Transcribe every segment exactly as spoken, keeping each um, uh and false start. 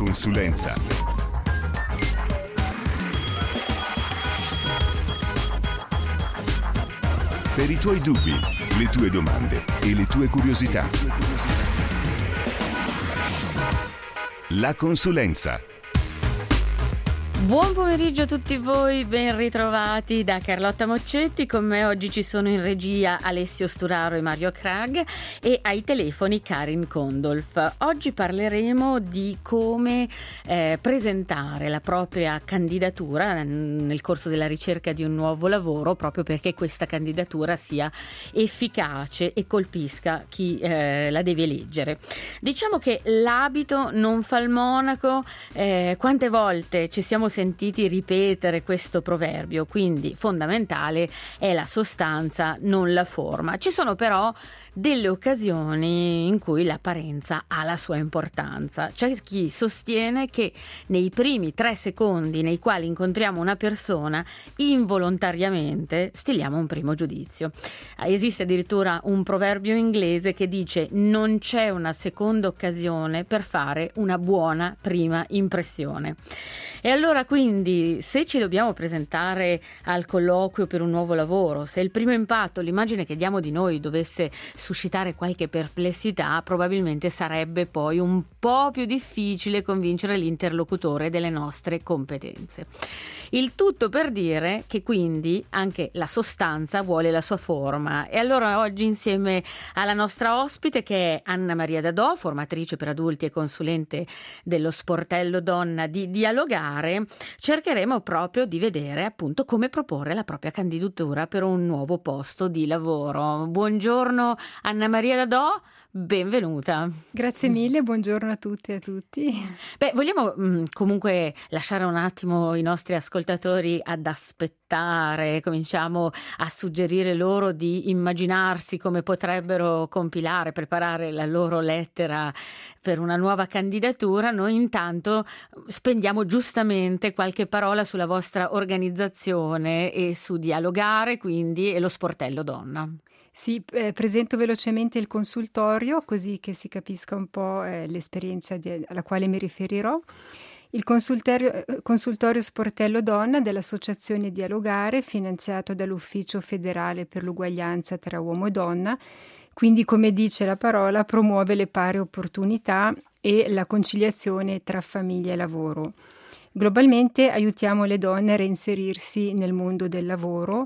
consulenza. Per i tuoi dubbi, le tue domande e le tue curiosità. La consulenza. Buon pomeriggio a tutti voi, ben ritrovati da Carlotta Moccetti. Con me oggi ci sono in regia Alessio Sturaro e Mario Krag e ai telefoni Karin Kondolf. Oggi parleremo di come eh, presentare la propria candidatura nel corso della ricerca di un nuovo lavoro, proprio perché questa candidatura sia efficace e colpisca chi eh, la deve leggere. Diciamo che l'abito non fa il monaco, eh, quante volte ci siamo sentiti ripetere questo proverbio, quindi fondamentale è la sostanza, non la forma. Ci sono però delle occasioni in cui l'apparenza ha la sua importanza. C'è chi sostiene che nei primi tre secondi nei quali incontriamo una persona, involontariamente stiliamo un primo giudizio. Esiste addirittura un proverbio inglese che dice: non c'è una seconda occasione per fare una buona prima impressione. E allora quindi, se ci dobbiamo presentare al colloquio per un nuovo lavoro, se il primo impatto, l'immagine che diamo di noi dovesse suscitare qualche perplessità, probabilmente sarebbe poi un po' più difficile convincere l'interlocutore delle nostre competenze. Il tutto per dire che quindi anche la sostanza vuole la sua forma. E allora oggi, insieme alla nostra ospite, che è Anna Maria Dadò, formatrice per adulti e consulente dello sportello Donna di Dialogare, cercheremo proprio di vedere appunto come proporre la propria candidatura per un nuovo posto di lavoro. Buongiorno Anna Maria Dadò, benvenuta. Grazie mille, buongiorno a tutti e a tutti. Beh, vogliamo mh, comunque lasciare un attimo i nostri ascoltatori ad aspettare, cominciamo a suggerire loro di immaginarsi come potrebbero compilare, preparare la loro lettera per una nuova candidatura. Noi intanto spendiamo giustamente qualche parola sulla vostra organizzazione e su Dialogare, quindi, e lo sportello Donna. Sì, eh, presento velocemente il consultorio così che si capisca un po' eh, l'esperienza di, alla quale mi riferirò. Il consultorio, consultorio Sportello Donna dell'Associazione Dialogare, finanziato dall'Ufficio Federale per l'Uguaglianza tra Uomo e Donna, quindi, come dice la parola, promuove le pari opportunità e la conciliazione tra famiglia e lavoro. Globalmente aiutiamo le donne a reinserirsi nel mondo del lavoro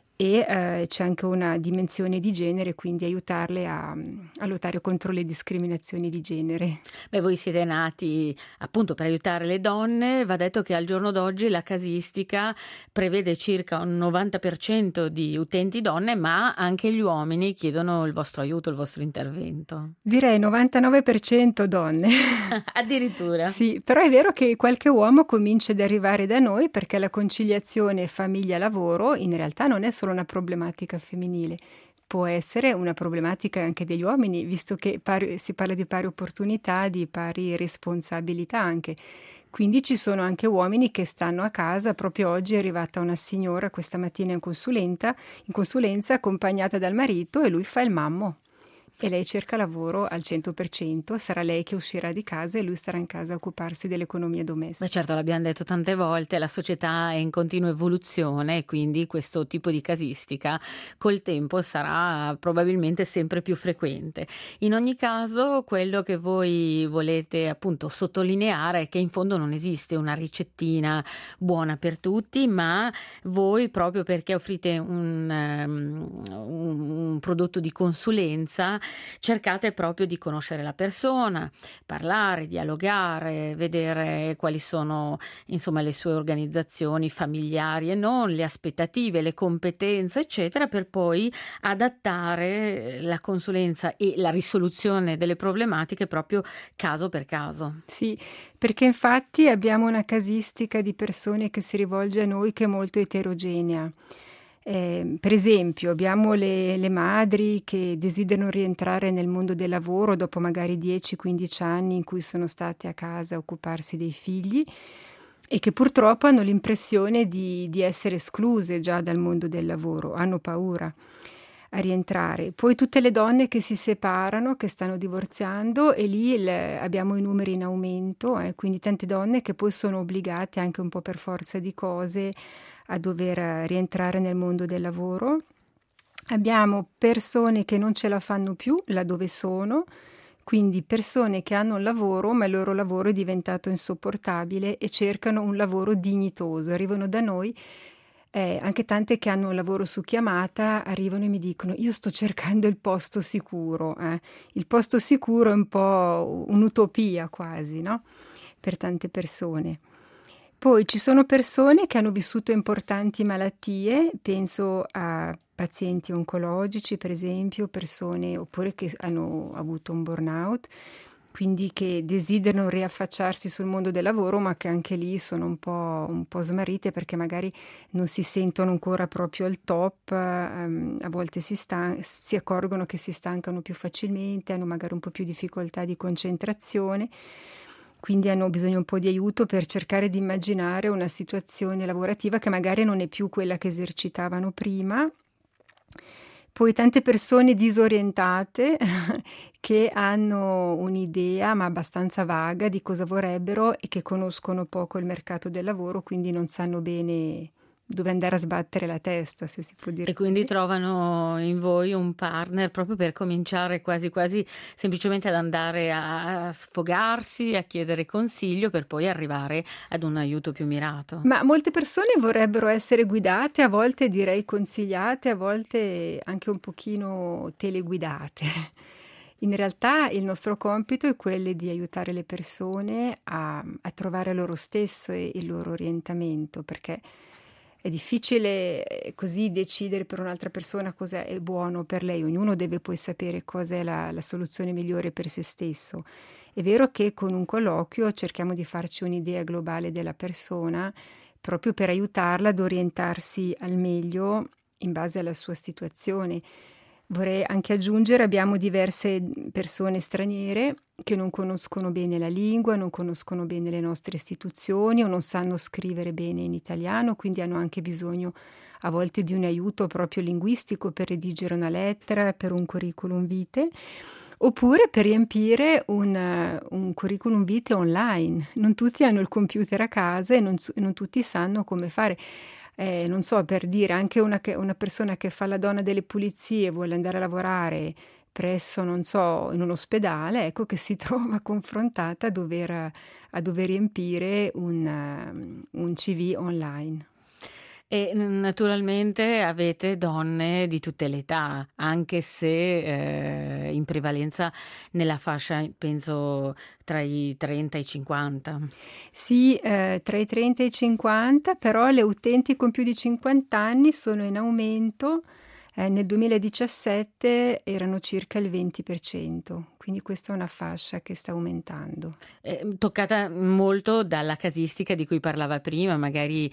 e eh, c'è anche una dimensione di genere, quindi aiutarle a, a lottare contro le discriminazioni di genere. Beh, voi siete nati appunto per aiutare le donne. Va detto che al giorno d'oggi la casistica prevede circa un novanta per cento di utenti donne, ma anche gli uomini chiedono il vostro aiuto, il vostro intervento. Direi novantanove per cento donne. Addirittura? Sì, però è vero che qualche uomo comincia ad arrivare da noi, perché la conciliazione famiglia-lavoro in realtà non è solo una problematica femminile, può essere una problematica anche degli uomini, visto che pari, si parla di pari opportunità, di pari responsabilità anche. Quindi ci sono anche uomini che stanno a casa. Proprio oggi è arrivata una signora questa mattina in consulenza, in consulenza accompagnata dal marito, e lui fa il mammo. E lei cerca lavoro al cento per cento, sarà lei che uscirà di casa e lui starà in casa a occuparsi dell'economia domestica. Beh, certo, l'abbiamo detto tante volte, la società è in continua evoluzione e quindi questo tipo di casistica col tempo sarà probabilmente sempre più frequente. In ogni caso, quello che voi volete appunto sottolineare è che in fondo non esiste una ricettina buona per tutti, ma voi, proprio perché offrite un, um, un prodotto di consulenza, cercate proprio di conoscere la persona, parlare, dialogare, vedere quali sono insomma le sue organizzazioni familiari e non, le aspettative, le competenze, eccetera, per poi adattare la consulenza e la risoluzione delle problematiche proprio caso per caso. Sì, perché infatti abbiamo una casistica di persone che si rivolge a noi che è molto eterogenea. Eh, per esempio abbiamo le, le madri che desiderano rientrare nel mondo del lavoro dopo magari dieci quindici anni in cui sono state a casa a occuparsi dei figli e che purtroppo hanno l'impressione di, di essere escluse già dal mondo del lavoro, hanno paura. a rientrare. Poi tutte le donne che si separano, che stanno divorziando, e lì le, abbiamo i numeri in aumento, eh, quindi tante donne che poi sono obbligate anche un po' per forza di cose a dover rientrare nel mondo del lavoro. Abbiamo persone che non ce la fanno più là dove sono, quindi persone che hanno un lavoro ma il loro lavoro è diventato insopportabile e cercano un lavoro dignitoso. Arrivano da noi, eh, anche tante che hanno un lavoro su chiamata, arrivano e mi dicono: io sto cercando il posto sicuro. Eh. Il posto sicuro è un po' un'utopia quasi, no? Per tante persone. Poi ci sono persone che hanno vissuto importanti malattie, penso a pazienti oncologici per esempio, persone oppure che hanno avuto un burnout, quindi che desiderano riaffacciarsi sul mondo del lavoro ma che anche lì sono un po', un po' smarrite perché magari non si sentono ancora proprio al top, um, a volte si, stan- si accorgono che si stancano più facilmente, hanno magari un po' più difficoltà di concentrazione. Quindi hanno bisogno un po' di aiuto per cercare di immaginare una situazione lavorativa che magari non è più quella che esercitavano prima. Poi tante persone disorientate che hanno un'idea ma abbastanza vaga di cosa vorrebbero e che conoscono poco il mercato del lavoro, quindi non sanno bene dove andare a sbattere la testa, se si può dire. E quindi così. trovano in voi un partner proprio per cominciare quasi quasi semplicemente ad andare a sfogarsi, a chiedere consiglio per poi arrivare ad un aiuto più mirato. Ma molte persone vorrebbero essere guidate, a volte direi consigliate, a volte anche un pochino teleguidate. In realtà il nostro compito è quello di aiutare le persone a, a trovare loro stesso e il loro orientamento, perché è difficile così decidere per un'altra persona cosa è buono per lei. Ognuno deve poi sapere cosa è la, la soluzione migliore per se stesso. È vero che con un colloquio cerchiamo di farci un'idea globale della persona proprio per aiutarla ad orientarsi al meglio in base alla sua situazione. Vorrei anche aggiungere, abbiamo diverse persone straniere che non conoscono bene la lingua, non conoscono bene le nostre istituzioni o non sanno scrivere bene in italiano, quindi hanno anche bisogno a volte di un aiuto proprio linguistico per redigere una lettera, per un curriculum vitae, oppure per riempire un, un curriculum vitae online. Non tutti hanno il computer a casa e non, non tutti sanno come fare. Eh, non so, per dire, anche una, che, una persona che fa la donna delle pulizie e vuole andare a lavorare presso, non so, in un ospedale, ecco che si trova confrontata a dover, a dover riempire un, un C V online. E naturalmente avete donne di tutte le età, anche se eh, in prevalenza nella fascia, penso, tra i trenta e i cinquanta. Sì, eh, tra i trenta e i cinquanta, però le utenti con più di cinquanta anni sono in aumento. Eh, nel duemiladiciassette erano circa il venti per cento, quindi questa è una fascia che sta aumentando. Eh, toccata molto dalla casistica di cui parlava prima, magari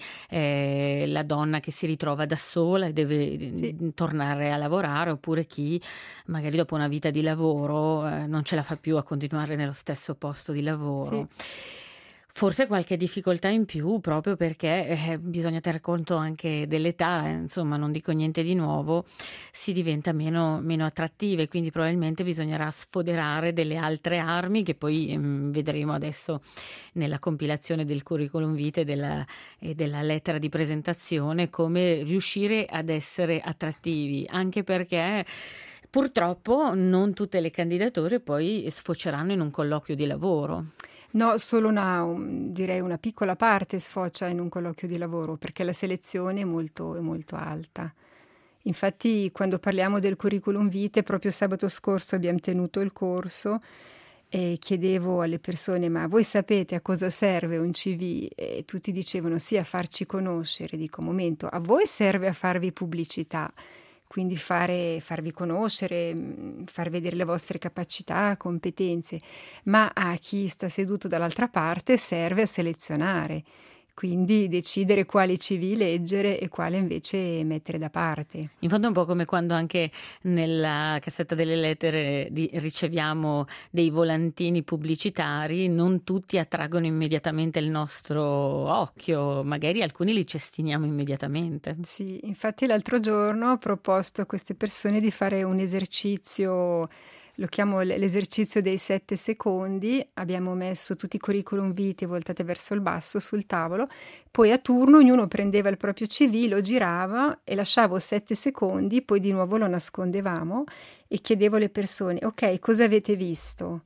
eh, la donna che si ritrova da sola e deve Sì. tornare a lavorare, oppure chi magari dopo una vita di lavoro eh, non ce la fa più a continuare nello stesso posto di lavoro. Sì. Forse qualche difficoltà in più proprio perché eh, bisogna tener conto anche dell'età, eh, insomma non dico niente di nuovo, si diventa meno, meno attrattive, quindi probabilmente bisognerà sfoderare delle altre armi che poi ehm, vedremo adesso nella compilazione del curriculum vitae e della, e della lettera di presentazione, come riuscire ad essere attrattivi, anche perché purtroppo non tutte le candidature poi sfoceranno in un colloquio di lavoro. No, solo una, un, direi una piccola parte sfocia in un colloquio di lavoro, perché la selezione è molto, è molto alta. Infatti, quando parliamo del curriculum vitae, proprio sabato scorso abbiamo tenuto il corso e chiedevo alle persone: ma voi sapete a cosa serve un C V? E tutti dicevano sì, a farci conoscere. Dico, momento, a voi serve a farvi pubblicità, quindi fare, farvi conoscere, far vedere le vostre capacità, competenze, ma a chi sta seduto dall'altra parte serve a selezionare. quindi decidere quali C V leggere e quale invece mettere da parte. In fondo è un po' come quando anche nella cassetta delle lettere di, riceviamo dei volantini pubblicitari, non tutti attraggono immediatamente il nostro occhio, magari alcuni li cestiniamo immediatamente. Sì, infatti l'altro giorno ho proposto a queste persone di fare un esercizio, lo chiamo l'esercizio dei sette secondi. Abbiamo messo tutti i curriculum vitae voltate verso il basso sul tavolo, poi a turno ognuno prendeva il proprio C V, lo girava e lasciavo sette secondi, poi di nuovo lo nascondevamo e chiedevo alle persone: ok, cosa avete visto?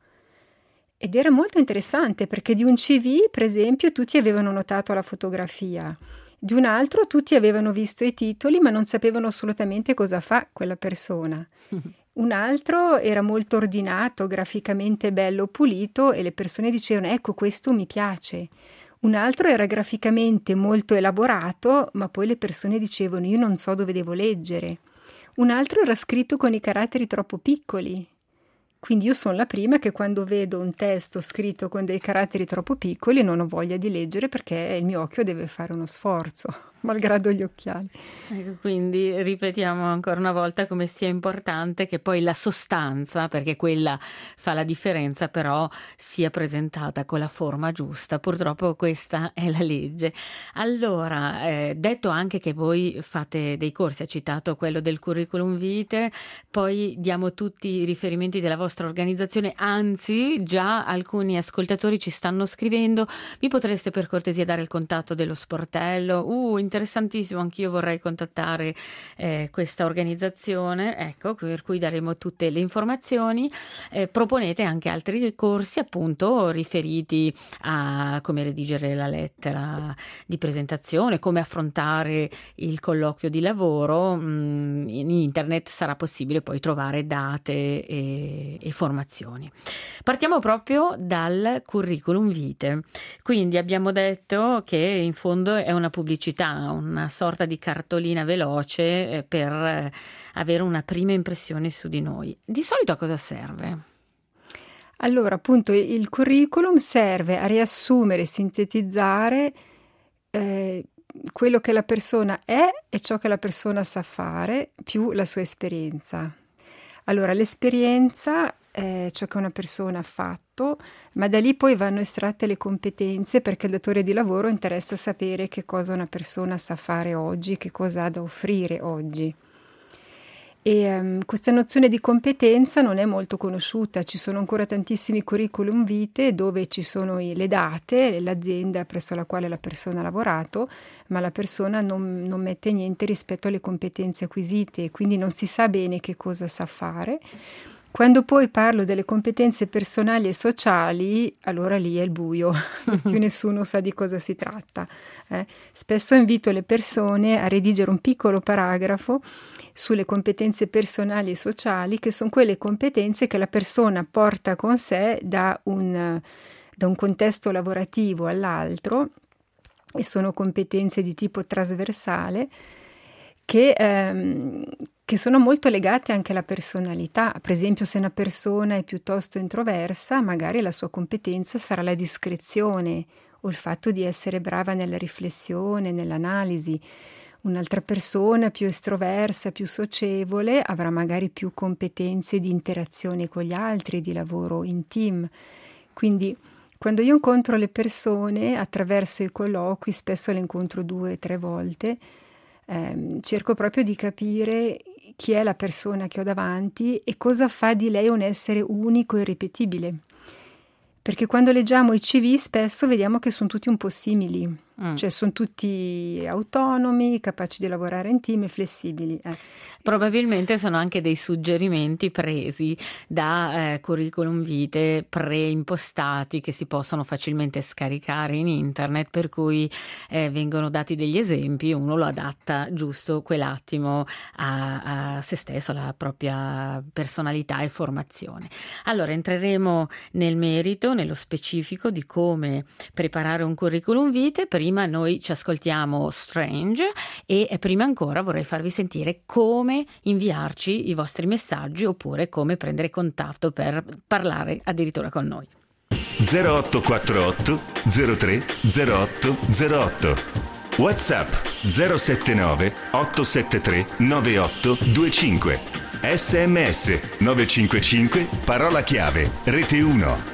Ed era molto interessante perché di un C V, per esempio, tutti avevano notato la fotografia, di un altro tutti avevano visto i titoli ma non sapevano assolutamente cosa fa quella persona. Un altro era molto ordinato, graficamente bello, pulito, e le persone dicevano: ecco, questo mi piace. Un altro era graficamente molto elaborato, ma poi le persone dicevano: io non so dove devo leggere. Un altro era scritto con i caratteri troppo piccoli. Quindi io sono la prima che quando vedo un testo scritto con dei caratteri troppo piccoli non ho voglia di leggere, perché il mio occhio deve fare uno sforzo, malgrado gli occhiali. Ecco, quindi ripetiamo ancora una volta come sia importante che poi la sostanza, perché quella fa la differenza, però sia presentata con la forma giusta. Purtroppo questa è la legge. Allora, eh, detto anche che voi fate dei corsi, ha citato quello del curriculum vitae, poi diamo tutti i riferimenti della vostra organizzazione, anzi già alcuni ascoltatori ci stanno scrivendo: mi potreste per cortesia dare il contatto dello sportello? Uh, interessantissimo, anch'io vorrei contattare eh, questa organizzazione, ecco, per cui daremo tutte le informazioni. Eh, proponete anche altri corsi appunto riferiti a come redigere la lettera di presentazione, come affrontare il colloquio di lavoro. Mm, in internet sarà possibile poi trovare date e e formazioni. Partiamo proprio dal curriculum vitae. Quindi abbiamo detto che in fondo è una pubblicità, una sorta di cartolina veloce per avere una prima impressione su di noi. Di solito a cosa serve? Allora, appunto, il curriculum serve a riassumere e sintetizzare eh, quello che la persona è e ciò che la persona sa fare, più la sua esperienza. Allora, l'esperienza è ciò che una persona ha fatto, ma da lì poi vanno estratte le competenze, perché il datore di lavoro interessa sapere che cosa una persona sa fare oggi, che cosa ha da offrire oggi. E um, questa nozione di competenza non è molto conosciuta. Ci sono ancora tantissimi curriculum vitae dove ci sono i, le date, l'azienda presso la quale la persona ha lavorato, ma la persona non, non mette niente rispetto alle competenze acquisite, quindi non si sa bene che cosa sa fare. Quando poi parlo delle competenze personali e sociali, allora lì è il buio, più nessuno sa di cosa si tratta. Eh. Spesso invito le persone a redigere un piccolo paragrafo sulle competenze personali e sociali, che sono quelle competenze che la persona porta con sé da un, da un contesto lavorativo all'altro, e sono competenze di tipo trasversale che, ehm, che sono molto legate anche alla personalità. Per esempio, se una persona è piuttosto introversa, magari la sua competenza sarà la discrezione o il fatto di essere brava nella riflessione, nell'analisi. Un'altra persona più estroversa, più socievole, avrà magari più competenze di interazione con gli altri, di lavoro in team. Quindi quando io incontro le persone attraverso i colloqui, spesso le incontro due o tre volte, ehm, cerco proprio di capire chi è la persona che ho davanti e cosa fa di lei un essere unico e irripetibile. Perché quando leggiamo i C V spesso vediamo che sono tutti un po' simili, mm. cioè sono tutti autonomi, capaci di lavorare in team e flessibili. Eh. Probabilmente sono anche dei suggerimenti presi da eh, curriculum vitae preimpostati che si possono facilmente scaricare in internet, per cui eh, vengono dati degli esempi, uno lo adatta giusto quell'attimo a, a se stesso, alla propria personalità e formazione. Allora entreremo nel merito, nello specifico di come preparare un curriculum vitae. Prima noi ci ascoltiamo Strange e prima ancora vorrei farvi sentire come inviarci i vostri messaggi oppure come prendere contatto per parlare addirittura con noi. zero otto quattro otto zero tre zero otto zero otto. WhatsApp zero sette nove otto sette tre nove otto due cinque. S M S nove cinque cinque parola chiave Rete uno.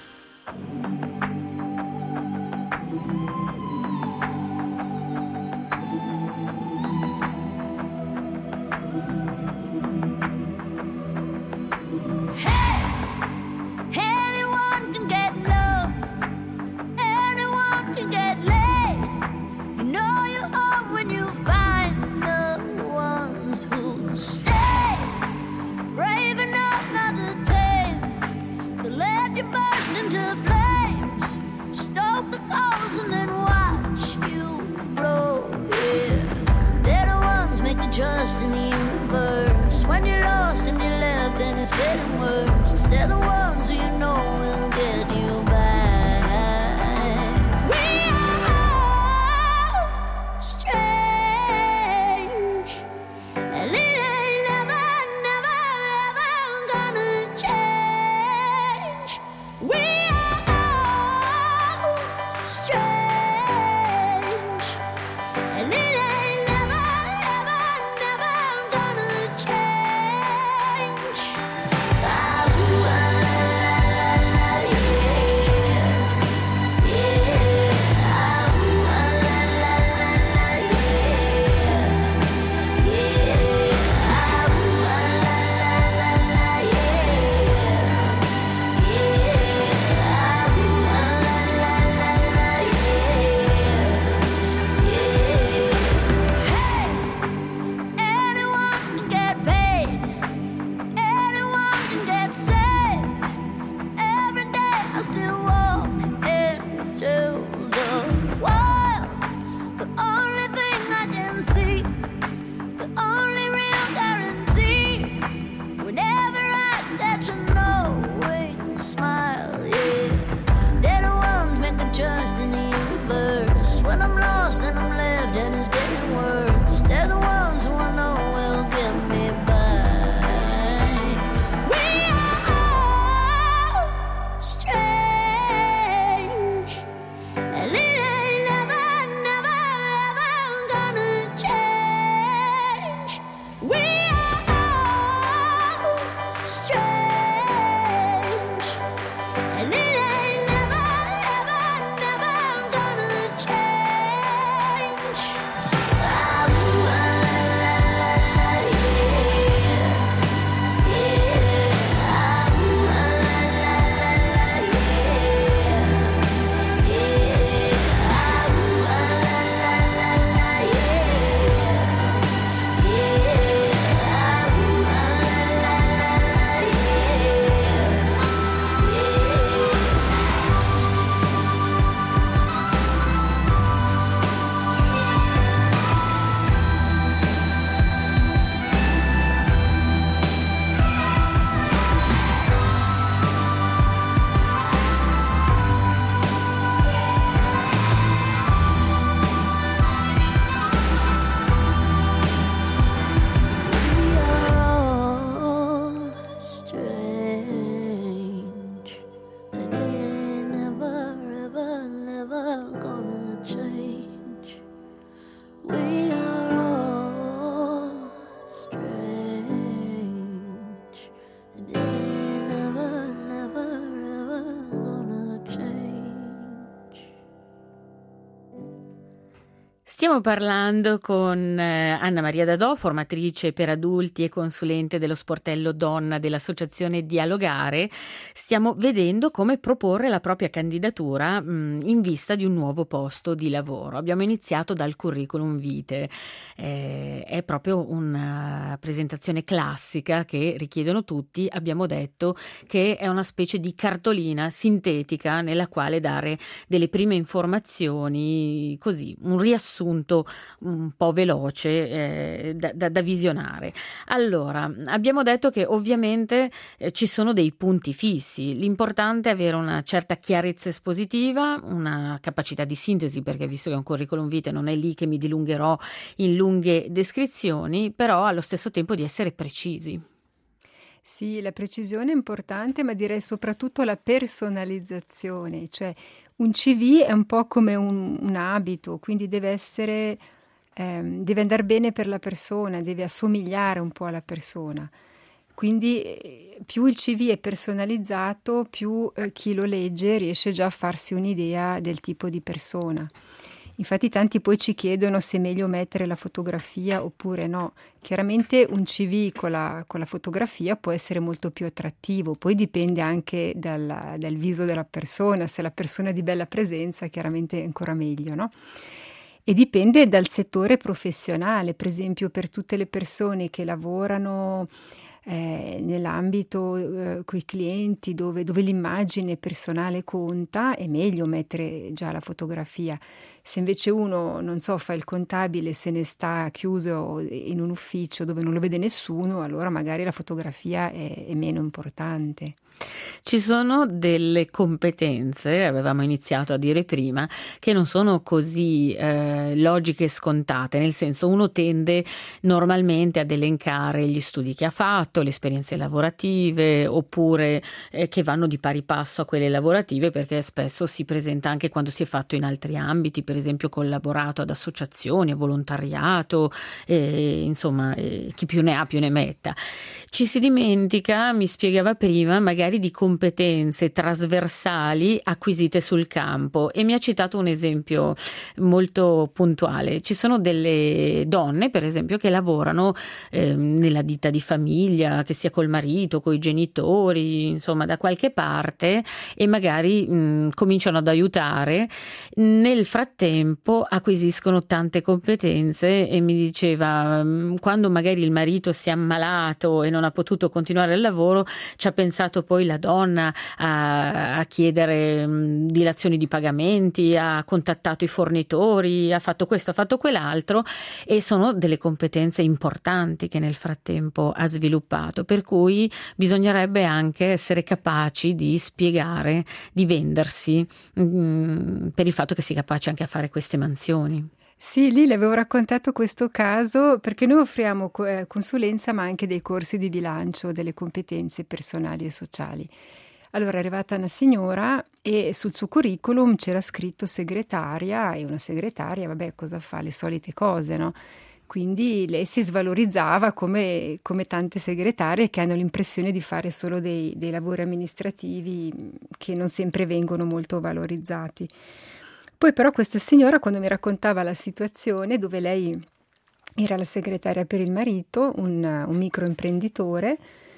Stiamo parlando con eh, Anna Maria Dadò, formatrice per adulti e consulente dello sportello Donna dell'associazione Dialogare. Stiamo vedendo come proporre la propria candidatura mh, in vista di un nuovo posto di lavoro. Abbiamo iniziato dal curriculum vitae, eh, è proprio una presentazione classica che richiedono tutti. Abbiamo detto che è una specie di cartolina sintetica nella quale dare delle prime informazioni, così un riassunto un po' veloce eh, da, da, da visionare. Allora, abbiamo detto che ovviamente eh, ci sono dei punti fissi. L'importante è avere una certa chiarezza espositiva, una capacità di sintesi, perché visto che è un curriculum vitae non è lì che mi dilungherò in lunghe descrizioni, però allo stesso tempo di essere precisi. Sì, la precisione è importante, ma direi soprattutto la personalizzazione, cioè un C V è un po' come un, un abito, quindi deve essere, ehm, deve andare bene per la persona, deve assomigliare un po' alla persona. Quindi eh, più il C V è personalizzato, più eh, chi lo legge riesce già a farsi un'idea del tipo di persona. Infatti tanti poi ci chiedono se è meglio mettere la fotografia oppure no. Chiaramente un C V con la, con la fotografia può essere molto più attrattivo, poi dipende anche dal, dal viso della persona, se la persona è di bella presenza chiaramente è ancora meglio, no? E dipende dal settore professionale, per esempio per tutte le persone che lavorano eh, nell'ambito eh, coi clienti dove, dove l'immagine personale conta, è meglio mettere già la fotografia. Se invece uno, non so, fa il contabile, se ne sta chiuso in un ufficio dove non lo vede nessuno, allora magari la fotografia è, è meno importante. Ci sono delle competenze, avevamo iniziato a dire prima, che non sono così eh, logiche e scontate, nel senso uno tende normalmente ad elencare gli studi che ha fatto, le esperienze lavorative, oppure eh, che vanno di pari passo a quelle lavorative, perché spesso si presenta anche quando si è fatto in altri ambiti, per esempio collaborato ad associazioni, a volontariato, eh, insomma eh, chi più ne ha più ne metta. Ci si dimentica, mi spiegava prima, magari di competenze trasversali acquisite sul campo, e mi ha citato un esempio molto puntuale. Ci sono delle donne, per esempio, che lavorano eh, nella ditta di famiglia, che sia col marito, coi genitori, insomma da qualche parte, e magari mh, cominciano ad aiutare. Nel frattempo acquisiscono tante competenze, e mi diceva mh, quando magari il marito si è ammalato e non ha potuto continuare il lavoro, ci ha pensato poi la donna a, a chiedere mh, dilazioni di pagamenti, ha contattato i fornitori, ha fatto questo, ha fatto quell'altro, e sono delle competenze importanti che nel frattempo ha sviluppato, per cui bisognerebbe anche essere capaci di spiegare, di vendersi mh, per il fatto che si è capaci anche a fare queste mansioni. Sì, lì le avevo raccontato questo caso perché noi offriamo eh, consulenza ma anche dei corsi di bilancio delle competenze personali e sociali. Allora è arrivata una signora e sul suo curriculum c'era scritto segretaria, e una segretaria, vabbè, cosa fa? Le solite cose, no? Quindi lei si svalorizzava come, come tante segretarie che hanno l'impressione di fare solo dei, dei lavori amministrativi che non sempre vengono molto valorizzati. Poi però questa signora, quando mi raccontava la situazione dove lei era la segretaria per il marito, un, un microimprenditore,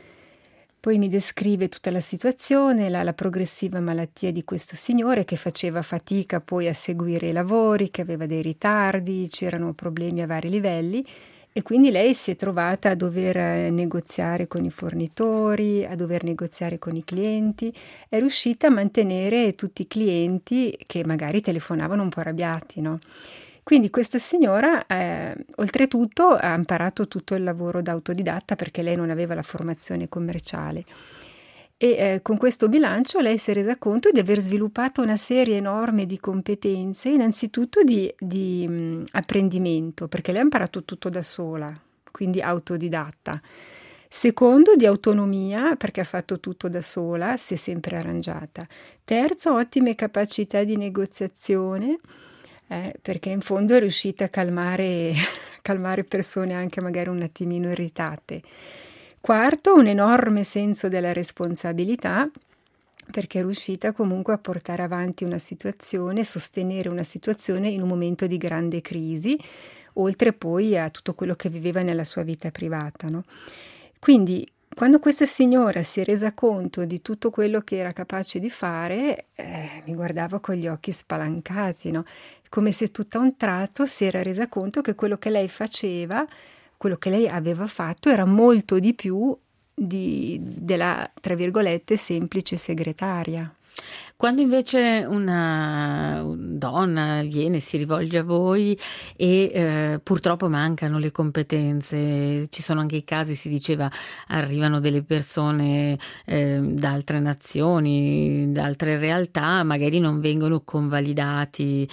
poi mi descrive tutta la situazione, la, la progressiva malattia di questo signore che faceva fatica poi a seguire i lavori, che aveva dei ritardi, c'erano problemi a vari livelli, e quindi lei si è trovata a dover negoziare con i fornitori, a dover negoziare con i clienti. È riuscita a mantenere tutti i clienti che magari telefonavano un po' arrabbiati, no? Quindi questa signora eh, oltretutto ha imparato tutto il lavoro da autodidatta perché lei non aveva la formazione commerciale. E eh, con questo bilancio lei si è resa conto di aver sviluppato una serie enorme di competenze, innanzitutto di, di mh, apprendimento, perché lei ha imparato tutto da sola, quindi autodidatta. Secondo, di autonomia, perché ha fatto tutto da sola, si è sempre arrangiata. Terzo, ottime capacità di negoziazione, eh, perché in fondo è riuscita a calmare, calmare persone anche magari un attimino irritate. Quarto, un enorme senso della responsabilità, perché è riuscita comunque a portare avanti una situazione, sostenere una situazione in un momento di grande crisi, oltre poi a tutto quello che viveva nella sua vita privata, no? Quindi, quando questa signora si è resa conto di tutto quello che era capace di fare, eh, mi guardava con gli occhi spalancati, no? Come se tutto a un tratto si era resa conto che quello che lei faceva, quello che lei aveva fatto era molto di più di, della, tra virgolette, semplice segretaria. Quando invece una donna viene, si rivolge a voi e eh, purtroppo mancano le competenze, ci sono anche i casi, si diceva, arrivano delle persone eh, da altre nazioni, da altre realtà, magari non vengono convalidati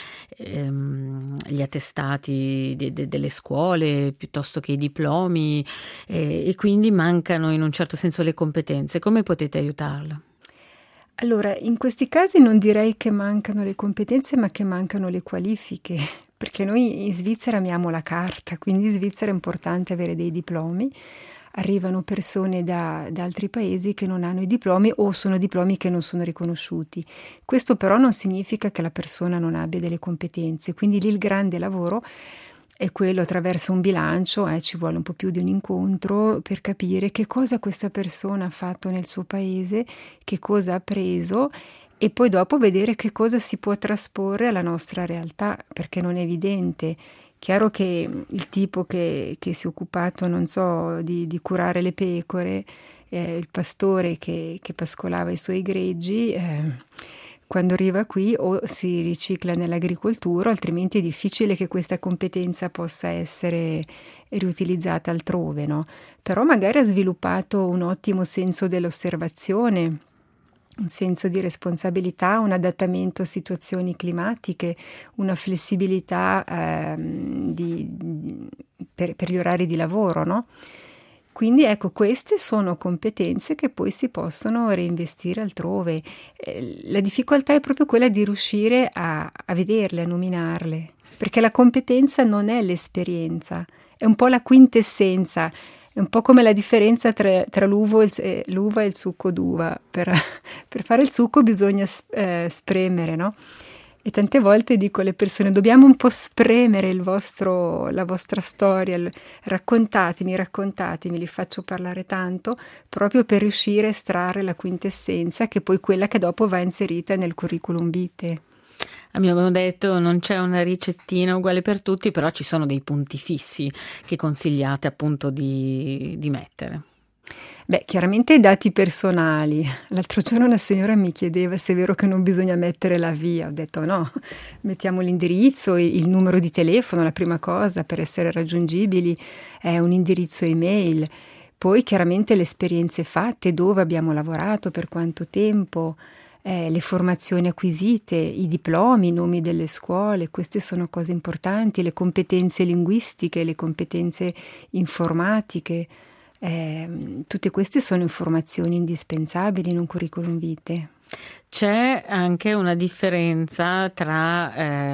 ehm, gli attestati de- de- delle scuole piuttosto che i diplomi eh, e quindi mancano in un certo senso le competenze. Come potete aiutarla? Allora, in questi casi non direi che mancano le competenze, ma che mancano le qualifiche, perché noi in Svizzera amiamo la carta, quindi in Svizzera è importante avere dei diplomi. Arrivano persone da, da altri paesi che non hanno i diplomi o sono diplomi che non sono riconosciuti. Questo però non significa che la persona non abbia delle competenze, quindi lì il grande lavoro è quello attraverso un bilancio, eh, ci vuole un po' più di un incontro per capire che cosa questa persona ha fatto nel suo paese, che cosa ha preso e poi dopo vedere che cosa si può trasporre alla nostra realtà, perché non è evidente. Chiaro che il tipo che, che si è occupato, non so, di, di curare le pecore, eh, il pastore che, che pascolava i suoi greggi, eh, quando arriva qui o si ricicla nell'agricoltura, altrimenti è difficile che questa competenza possa essere riutilizzata altrove, no? Però magari ha sviluppato un ottimo senso dell'osservazione, un senso di responsabilità, un adattamento a situazioni climatiche, una flessibilità ehm, di, per, per gli orari di lavoro, no? Quindi ecco, queste sono competenze che poi si possono reinvestire altrove. Eh, la difficoltà è proprio quella di riuscire a, a vederle, a nominarle, perché la competenza non è l'esperienza, è un po' la quintessenza. È un po' come la differenza tra, tra l'uvo e il, eh, l'uva e il succo d'uva. Per, per fare il succo bisogna eh, spremere, no? E tante volte dico alle persone: dobbiamo un po' spremere il vostro, la vostra storia, raccontatemi, raccontatemi, li faccio parlare tanto, proprio per riuscire a estrarre la quintessenza, che è poi quella che dopo va inserita nel curriculum vitae. Abbiamo detto non c'è una ricettina uguale per tutti, però ci sono dei punti fissi che consigliate appunto di, di mettere. Beh, chiaramente i dati personali. L'altro giorno una signora mi chiedeva se è vero che non bisogna mettere la via. Ho detto no, mettiamo l'indirizzo, il numero di telefono, la prima cosa per essere raggiungibili è un indirizzo email. Poi chiaramente le esperienze fatte, dove abbiamo lavorato, per quanto tempo, eh, le formazioni acquisite, i diplomi, i nomi delle scuole, queste sono cose importanti, le competenze linguistiche, le competenze informatiche. Eh, tutte queste sono informazioni indispensabili in un curriculum vitae. C'è anche una differenza tra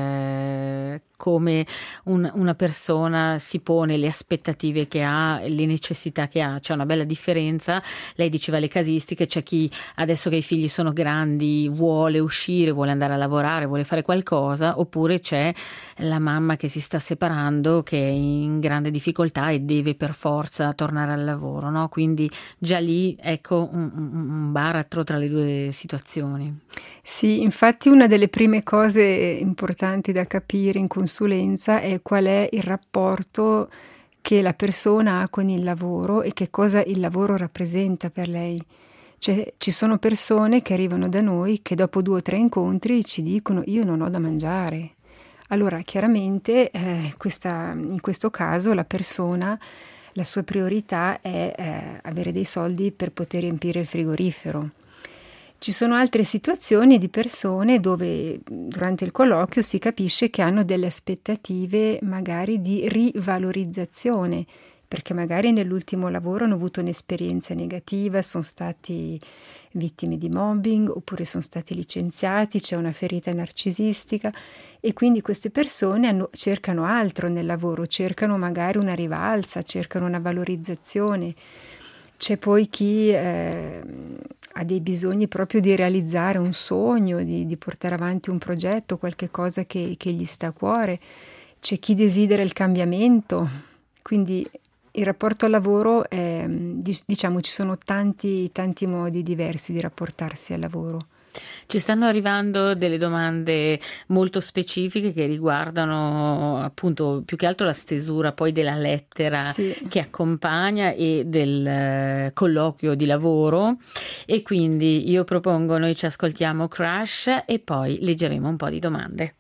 eh, come un, una persona si pone, le aspettative che ha, le necessità che ha. C'è una bella differenza. Lei diceva le casistiche, c'è chi adesso che i figli sono grandi vuole uscire, vuole andare a lavorare, vuole fare qualcosa, oppure c'è la mamma che si sta separando, che è in grande difficoltà e deve per forza tornare al lavoro, no? Quindi già lì ecco un, un baratro tra le due situazioni. Sì, infatti una delle prime cose importanti da capire in consulenza è qual è il rapporto che la persona ha con il lavoro e che cosa il lavoro rappresenta per lei. Cioè, ci sono persone che arrivano da noi che dopo due o tre incontri ci dicono: io non ho da mangiare. Allora chiaramente eh, questa, in questo caso la persona, la sua priorità è eh, avere dei soldi per poter riempire il frigorifero. Ci sono altre situazioni di persone dove durante il colloquio si capisce che hanno delle aspettative magari di rivalorizzazione, perché magari nell'ultimo lavoro hanno avuto un'esperienza negativa, sono stati vittime di mobbing oppure sono stati licenziati, c'è una ferita narcisistica e quindi queste persone hanno, cercano altro nel lavoro, cercano magari una rivalsa, cercano una valorizzazione. C'è poi chi eh, ha dei bisogni proprio di realizzare un sogno, di, di portare avanti un progetto, qualche cosa che, che gli sta a cuore. C'è chi desidera il cambiamento, quindi il rapporto al lavoro, è, diciamo, ci sono tanti, tanti modi diversi di rapportarsi al lavoro. Ci stanno arrivando delle domande molto specifiche che riguardano appunto più che altro la stesura poi della lettera sì. che accompagna e del eh, colloquio di lavoro, e quindi io propongo, noi ci ascoltiamo Crush e poi leggeremo un po' di domande.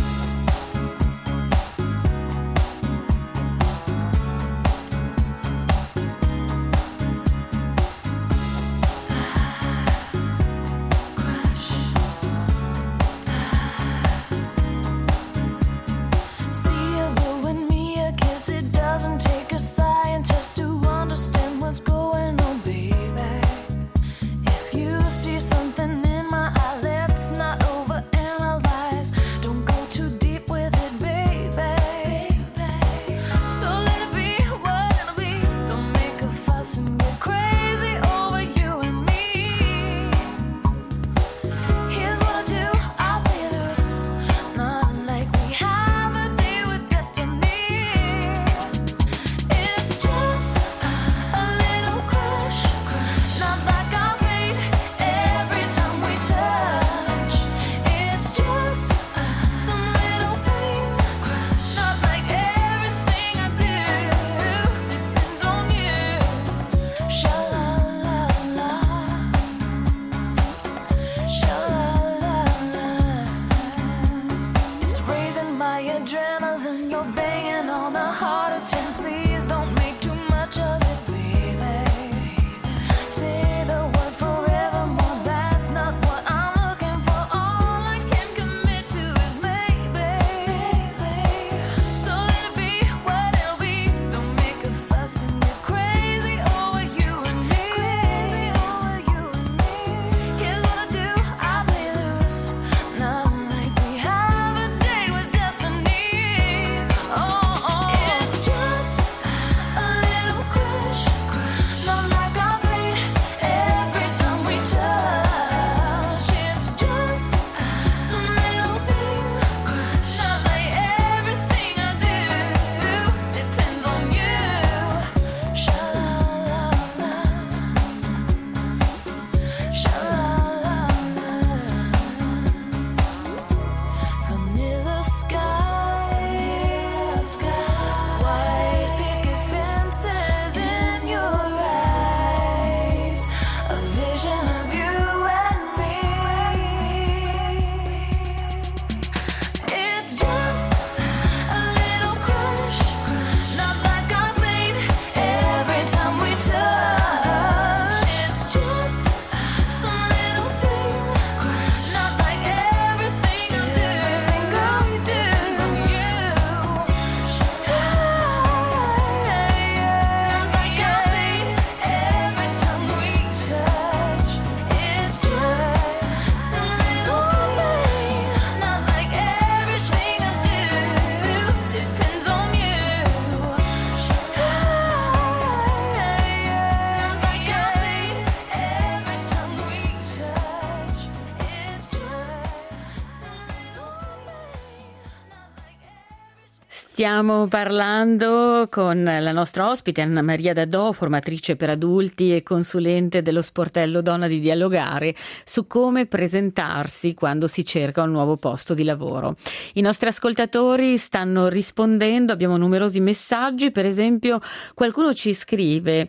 Stiamo parlando con la nostra ospite Anna Maria Dadò, formatrice per adulti e consulente dello sportello Donna di Dialogare, su come presentarsi quando si cerca un nuovo posto di lavoro. I nostri ascoltatori stanno rispondendo, abbiamo numerosi messaggi. Per esempio qualcuno ci scrive,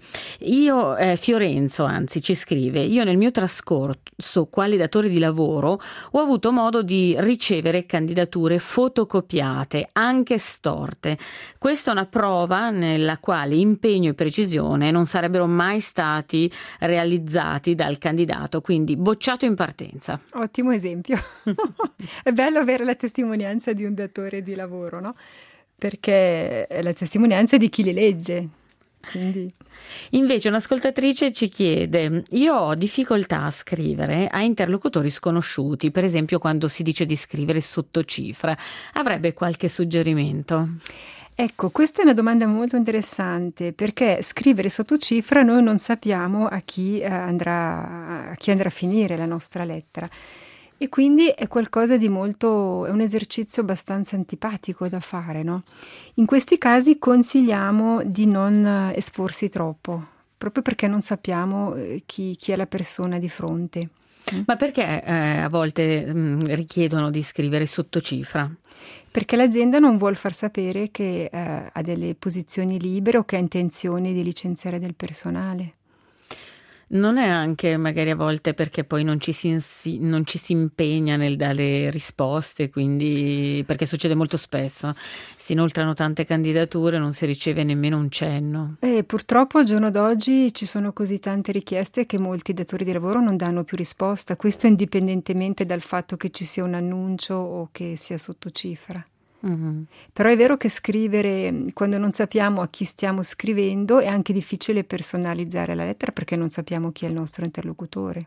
io eh, Fiorenzo anzi ci scrive, io nel mio trascorso quale datore di lavoro ho avuto modo di ricevere candidature fotocopiate, anche storte. Questa è una prova nella quale impegno e precisione non sarebbero mai stati realizzati dal candidato, quindi bocciato in partenza. Ottimo esempio. È bello avere la testimonianza di un datore di lavoro, no? Perché è la testimonianza di chi li legge. Quindi. Invece un'ascoltatrice ci chiede, io ho difficoltà a scrivere a interlocutori sconosciuti, per esempio quando si dice di scrivere sotto cifra, avrebbe qualche suggerimento? Ecco, questa è una domanda molto interessante, perché scrivere sotto cifra noi non sappiamo a chi andrà, a chi andrà a finire la nostra lettera. E quindi è qualcosa di molto, è un esercizio abbastanza antipatico da fare, no? In questi casi consigliamo di non esporsi troppo, proprio perché non sappiamo chi, chi è la persona di fronte. Ma perché eh, a volte mh, richiedono di scrivere sotto cifra? Perché l'azienda non vuol far sapere che eh, ha delle posizioni libere o che ha intenzione di licenziare del personale. Non è anche magari a volte perché poi non ci si, insi- non ci si impegna nel dare risposte, quindi perché succede molto spesso, si inoltrano tante candidature, non si riceve nemmeno un cenno. E purtroppo al giorno d'oggi ci sono così tante richieste che molti datori di lavoro non danno più risposta, questo indipendentemente dal fatto che ci sia un annuncio o che sia sotto cifra. Mm-hmm. Però è vero che scrivere, quando non sappiamo a chi stiamo scrivendo, è anche difficile personalizzare la lettera perché non sappiamo chi è il nostro interlocutore.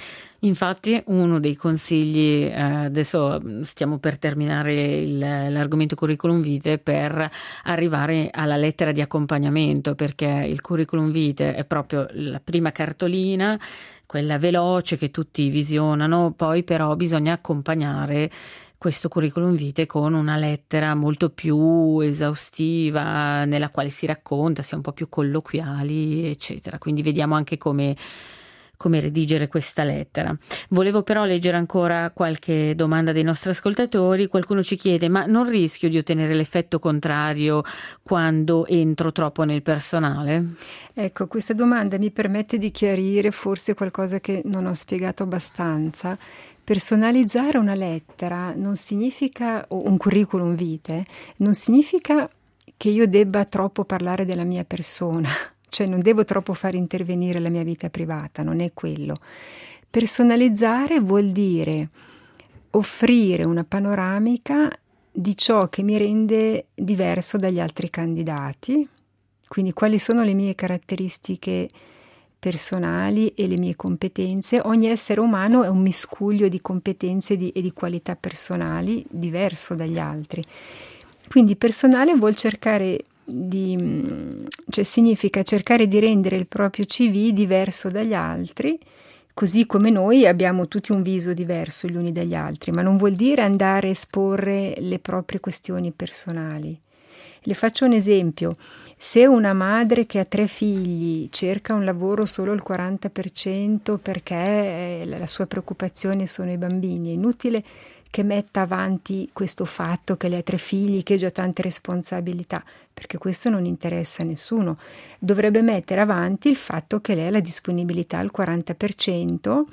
Infatti uno dei consigli, eh, adesso stiamo per terminare il, l'argomento curriculum vitae per arrivare alla lettera di accompagnamento, perché il curriculum vitae è proprio la prima cartolina, quella veloce che tutti visionano, poi però bisogna accompagnare questo curriculum vitae con una lettera molto più esaustiva nella quale si racconta, sia un po' più colloquiali, eccetera. Quindi vediamo anche come come redigere questa lettera. Volevo però leggere ancora qualche domanda dei nostri ascoltatori. Qualcuno ci chiede: ma non rischio di ottenere l'effetto contrario quando entro troppo nel personale? Ecco, questa domanda mi permette di chiarire forse qualcosa che non ho spiegato abbastanza. Personalizzare una lettera non significa, o un curriculum vitae, non significa che io debba troppo parlare della mia persona. Cioè non devo troppo far intervenire la mia vita privata, non è quello. Personalizzare vuol dire offrire una panoramica di ciò che mi rende diverso dagli altri candidati, quindi quali sono le mie caratteristiche personali e le mie competenze. Ogni essere umano è un miscuglio di competenze e di, e di qualità personali diverso dagli altri. Quindi personale vuol cercare di, cioè significa cercare di rendere il proprio C V diverso dagli altri, così come noi abbiamo tutti un viso diverso gli uni dagli altri, ma non vuol dire andare a esporre le proprie questioni personali. Le faccio un esempio: se una madre che ha tre figli cerca un lavoro solo al quaranta per cento perché la sua preoccupazione sono i bambini, è inutile che metta avanti questo fatto che lei ha tre figli, che ha già tante responsabilità, perché questo non interessa a nessuno. Dovrebbe mettere avanti il fatto che lei ha la disponibilità al quaranta per cento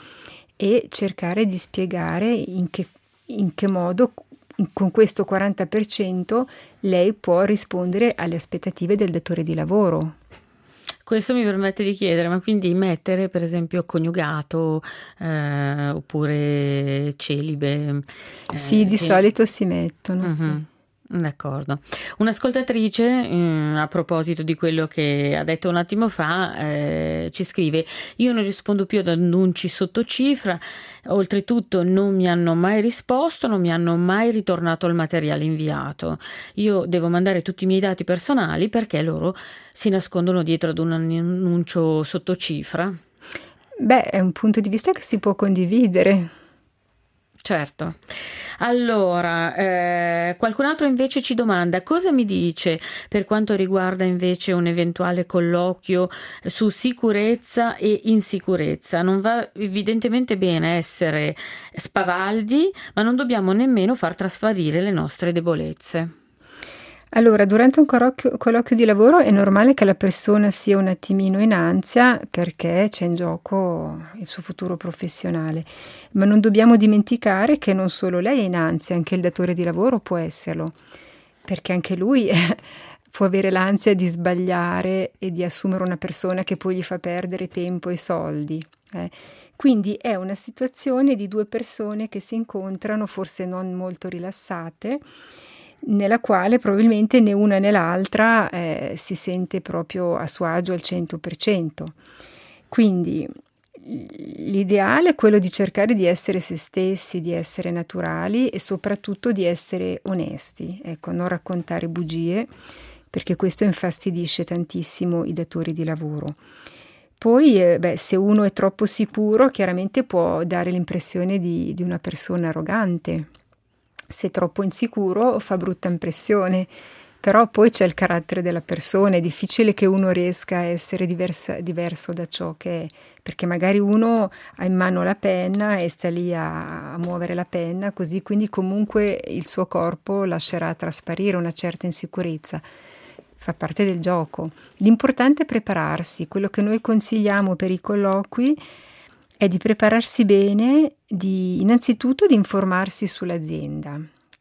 e cercare di spiegare in che, in che modo con questo quaranta per cento lei può rispondere alle aspettative del datore di lavoro. Questo mi permette di chiedere, ma quindi mettere per esempio coniugato eh, oppure celibe? Eh, sì, di che... solito si mettono. Uh-huh. Sì. D'accordo. Un'ascoltatrice, eh, a proposito di quello che ha detto un attimo fa, eh, ci scrive: io non rispondo più ad annunci sotto cifra, oltretutto non mi hanno mai risposto, non mi hanno mai ritornato il materiale inviato. Io devo mandare tutti i miei dati personali perché loro si nascondono dietro ad un annuncio sotto cifra? Beh, è un punto di vista che si può condividere. Certo. Allora, eh, qualcun altro invece ci domanda: cosa mi dice per quanto riguarda invece un eventuale colloquio su sicurezza e insicurezza? Non va evidentemente bene essere spavaldi, ma non dobbiamo nemmeno far trasparire le nostre debolezze. Allora, durante un colloquio, colloquio di lavoro è normale che la persona sia un attimino in ansia perché c'è in gioco il suo futuro professionale, ma non dobbiamo dimenticare che non solo lei è in ansia, anche il datore di lavoro può esserlo, perché anche lui può avere l'ansia di sbagliare e di assumere una persona che poi gli fa perdere tempo e soldi. Eh. Quindi è una situazione di due persone che si incontrano, forse non molto rilassate, nella quale probabilmente né una né l'altra eh, si sente proprio a suo agio al cento per cento. Quindi l'ideale è quello di cercare di essere se stessi, di essere naturali e soprattutto di essere onesti, ecco, non raccontare bugie, perché questo infastidisce tantissimo i datori di lavoro. Poi eh, beh, se uno è troppo sicuro, chiaramente può dare l'impressione di, di una persona arrogante. Se troppo insicuro fa brutta impressione, Però poi c'è il carattere della persona, è difficile che uno riesca a essere diversa, diverso da ciò che è, perché magari uno ha in mano la penna e sta lì a, a muovere la penna, così quindi comunque il suo corpo lascerà trasparire una certa insicurezza. Fa parte del gioco. L'importante è prepararsi. Quello che noi consigliamo per i colloqui è di prepararsi bene, di, innanzitutto di informarsi sull'azienda,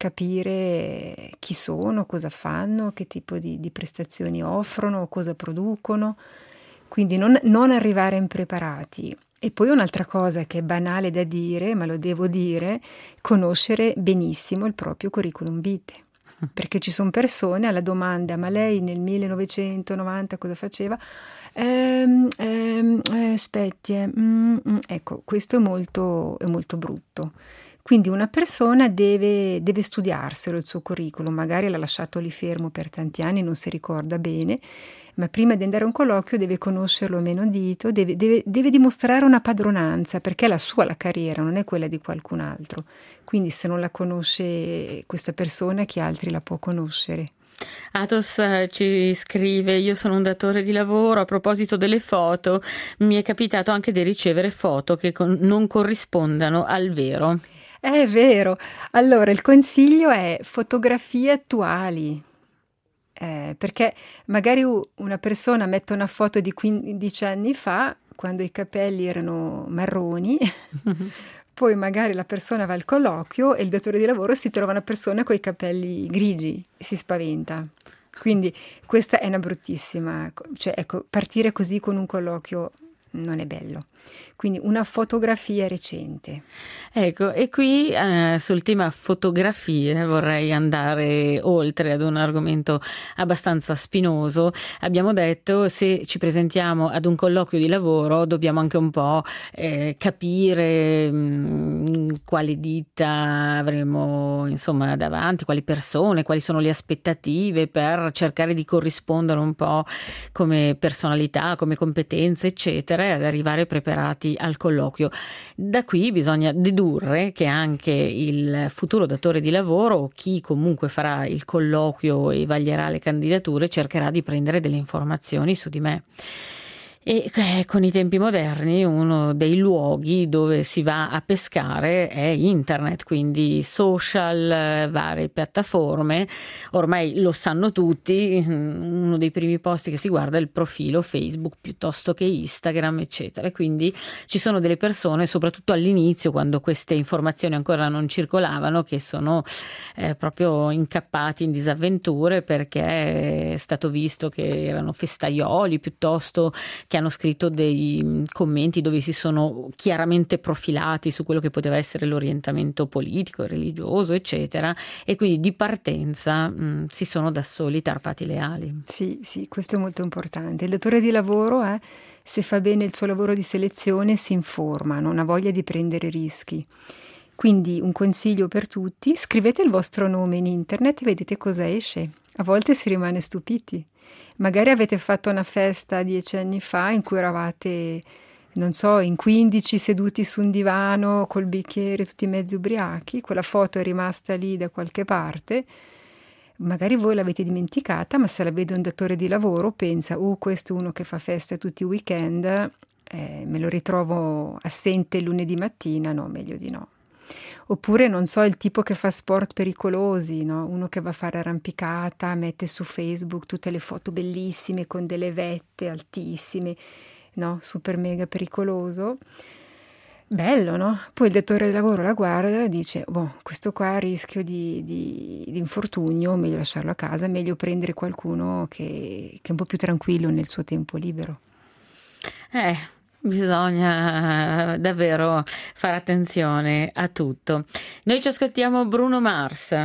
capire chi sono, cosa fanno, che tipo di, di prestazioni offrono, cosa producono, quindi non, non arrivare impreparati. E poi un'altra cosa che è banale da dire, ma lo devo dire, conoscere benissimo il proprio curriculum vitae. Perché ci sono persone alla domanda ma lei nel millenovecentonovanta cosa faceva? Ehm, ehm, eh, aspetti, eh, mm, mm. Ecco, questo è molto, è molto brutto. Quindi una persona deve, deve studiarselo il suo curriculum, magari l'ha lasciato lì fermo per tanti anni, non si ricorda bene, ma prima di andare a un colloquio deve conoscerlo a menudito, deve, deve, deve dimostrare una padronanza, perché è la sua la carriera, non è quella di qualcun altro. Quindi se non la conosce questa persona, chi altri la può conoscere? Athos ci scrive: io sono un datore di lavoro, a proposito delle foto mi è capitato anche di ricevere foto che con- non corrispondano al vero. È vero. Allora il consiglio è fotografie attuali, eh, perché magari una persona mette una foto di quindici anni fa, quando i capelli erano marroni, poi magari la persona va al colloquio e il datore di lavoro si trova una persona con i capelli grigi e si spaventa. Quindi questa è una bruttissima, cioè ecco, partire così con un colloquio non è bello. Quindi una fotografia recente. Ecco, e qui eh, sul tema fotografie vorrei andare oltre ad un argomento abbastanza spinoso. Abbiamo detto, se ci presentiamo ad un colloquio di lavoro dobbiamo anche un po' eh, capire mh, quali ditta avremo insomma davanti, quali persone, quali sono le aspettative, per cercare di corrispondere un po' come personalità, come competenze eccetera, ad arrivare preparati al colloquio. Da qui bisogna dedurre che anche il futuro datore di lavoro, o chi comunque farà il colloquio e vaglierà le candidature, cercherà di prendere delle informazioni su di me. E eh, con i tempi moderni uno dei luoghi dove si va a pescare è internet, quindi social, varie piattaforme, ormai lo sanno tutti, uno dei primi posti che si guarda è il profilo Facebook piuttosto che Instagram eccetera, quindi ci sono delle persone, soprattutto all'inizio quando queste informazioni ancora non circolavano, che sono eh, proprio incappati in disavventure perché è stato visto che erano festaioli piuttosto che hanno scritto dei commenti dove si sono chiaramente profilati su quello che poteva essere l'orientamento politico, religioso, eccetera, e quindi di partenza mh, si sono da soli tarpati le ali. Sì, sì, questo è molto importante. Il datore di lavoro, eh, se fa bene il suo lavoro di selezione, si informa, non ha voglia di prendere rischi. Quindi un consiglio per tutti: scrivete il vostro nome in internet e vedete cosa esce. A volte si rimane stupiti. Magari avete fatto una festa dieci anni fa in cui eravate, non so, in quindici seduti su un divano col bicchiere tutti mezzi ubriachi, quella foto è rimasta lì da qualche parte, magari voi l'avete dimenticata, ma se la vede un datore di lavoro pensa: uh, questo è uno che fa festa tutti i weekend, eh, me lo ritrovo assente lunedì mattina, no, meglio di no. Oppure, non so, il tipo che fa sport pericolosi, no? Uno che va a fare arrampicata, mette su Facebook tutte le foto bellissime con delle vette altissime, no? Super mega pericoloso. Bello, no? Poi il datore di lavoro la guarda e dice: boh, questo qua ha rischio di, di, di infortunio, meglio lasciarlo a casa, meglio prendere qualcuno che, che è un po' più tranquillo nel suo tempo libero. Eh... Bisogna davvero fare attenzione a tutto. Noi ci ascoltiamo Bruno Mars.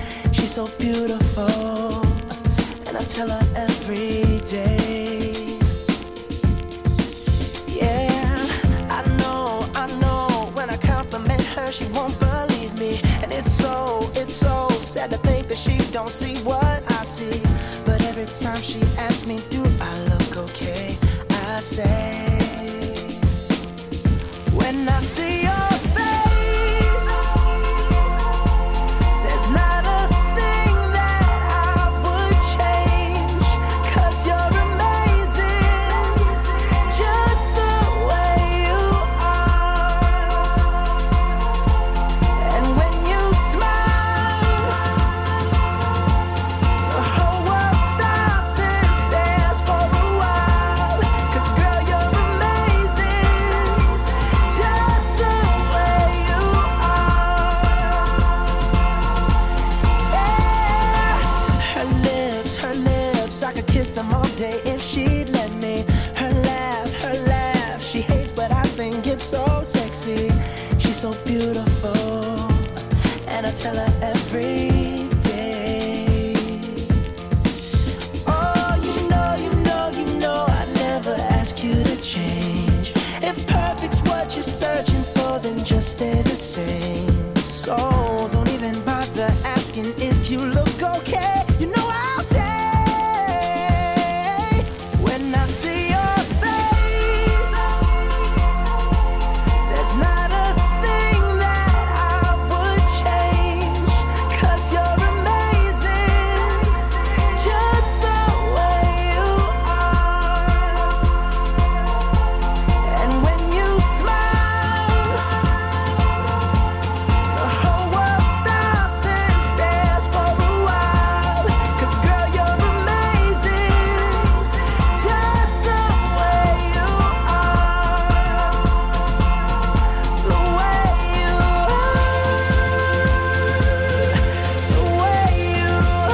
So beautiful, and I tell her every day. sad to think that she don't see what I see. But every time she asks me, do I look okay? I say, when I see your face, there's not a thing that I would change, 'cause you're amazing, just the way you are. And when you smile, the whole world stops and stares for a while, 'cause girl, you're amazing, just the way you are. Yeah. Her lips, her lips, I could kiss them all day if she'd let me. Her laugh, her laugh, she hates but I think it's so sexy. She's so beautiful, and I tell her every day. Oh, you know, you know, you know I never ask you to change. If perfect's what you're searching for, then just stay the same. So don't even bother asking if you look okay. You know I'll say, when I see your face, there's not a thing that I would change, 'cause you're amazing, just the way you are. And when you smile, the whole world stops and stares for a while, 'cause girl, you're amazing, just the way you are. The way you are, the way you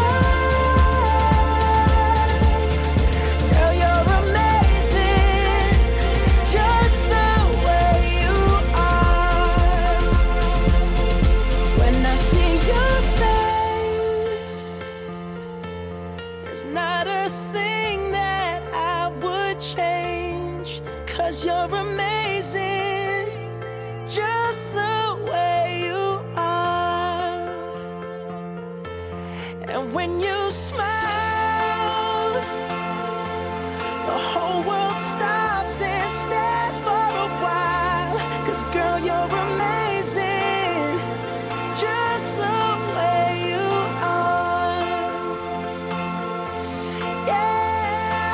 are. Girl, you're amazing, just the way you are. When I see your face, there's not a thing that I would change, 'cause you're amazing, just the way you are. And when you smile, the whole world stops and stares for a while, 'cause girl, you're amazing, just the way you are. Yeah.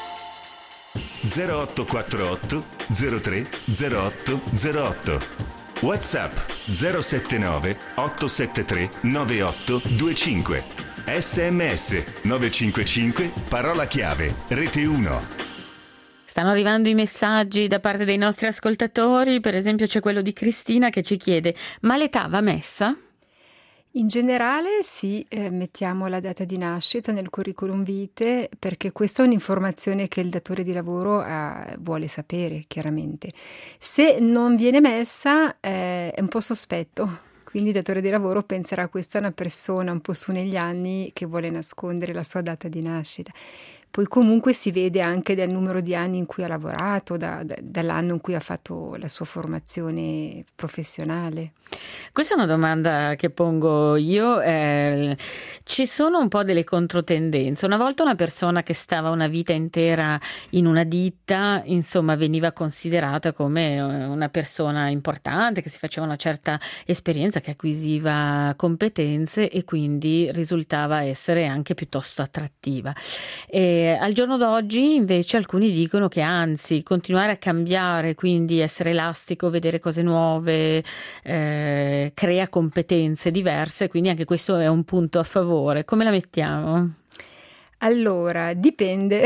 zero otto quattro otto zero tre zero otto zero otto. WhatsApp zero sette nove otto sette tre nove otto due cinque. S M S nove cinque cinque parola chiave rete uno. Stanno arrivando i messaggi da parte dei nostri ascoltatori, per esempio c'è quello di Cristina che ci chiede: ma l'età va messa? In generale sì, eh, mettiamo la data di nascita nel curriculum vitae, perché questa è un'informazione che il datore di lavoro eh, vuole sapere, chiaramente. Se non viene messa eh, è un po' sospetto, quindi il datore di lavoro penserà questa è una persona un po' su negli anni che vuole nascondere la sua data di nascita. Poi comunque si vede anche dal numero di anni in cui ha lavorato, da, da, dall'anno in cui ha fatto la sua formazione professionale. Questa è una domanda che pongo io. Eh, ci sono un po' delle controtendenze. Una volta una persona che stava una vita intera in una ditta, insomma, veniva considerata come una persona importante, che si faceva una certa esperienza, che acquisiva competenze e quindi risultava essere anche piuttosto attrattiva. E al giorno d'oggi invece alcuni dicono che anzi continuare a cambiare, quindi essere elastico, vedere cose nuove, eh, crea competenze diverse, quindi anche questo è un punto a favore. Come la mettiamo? Allora, dipende.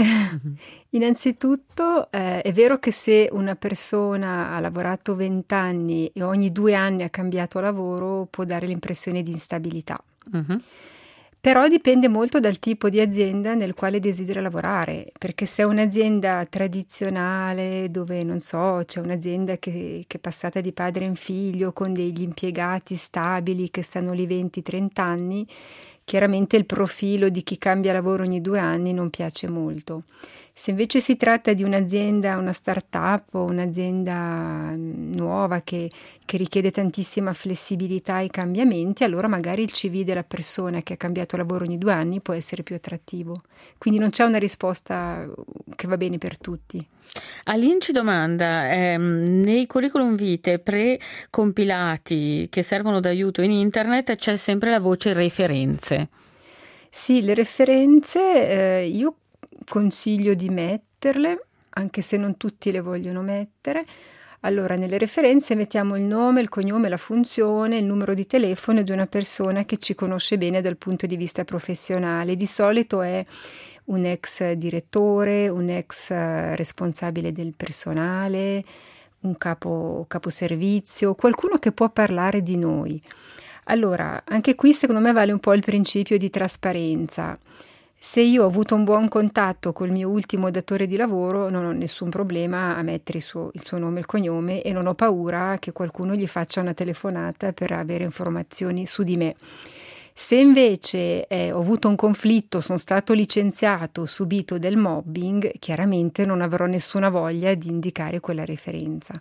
Innanzitutto eh, è vero che se una persona ha lavorato vent'anni e ogni due anni ha cambiato lavoro può dare l'impressione di instabilità. Uh-huh. Però dipende molto dal tipo di azienda nel quale desidera lavorare, perché se è un'azienda tradizionale dove, non so, c'è un'azienda che, che è passata di padre in figlio con degli impiegati stabili che stanno lì venti trenta anni, chiaramente il profilo di chi cambia lavoro ogni due anni non piace molto. Se invece si tratta di un'azienda, una start-up o un'azienda nuova che, che richiede tantissima flessibilità e cambiamenti, allora magari il C V della persona che ha cambiato lavoro ogni due anni può essere più attrattivo. Quindi non c'è una risposta che va bene per tutti. All'Inci domanda, ehm, nei curriculum vitae pre-compilati che servono d'aiuto in internet c'è sempre la voce referenze. Sì, le referenze eh, io consiglio di metterle, anche se non tutti le vogliono mettere. Allora, nelle referenze mettiamo il nome, il cognome, la funzione, il numero di telefono di una persona che ci conosce bene dal punto di vista professionale. Di solito è un ex direttore, un ex responsabile del personale, un capo, capo servizio, qualcuno che può parlare di noi. Allora, anche qui secondo me vale un po' il principio di trasparenza. Se io ho avuto un buon contatto col mio ultimo datore di lavoro, non ho nessun problema a mettere il suo, il suo nome e il cognome e non ho paura che qualcuno gli faccia una telefonata per avere informazioni su di me. Se invece eh, ho avuto un conflitto, sono stato licenziato, ho subito del mobbing, chiaramente non avrò nessuna voglia di indicare quella referenza.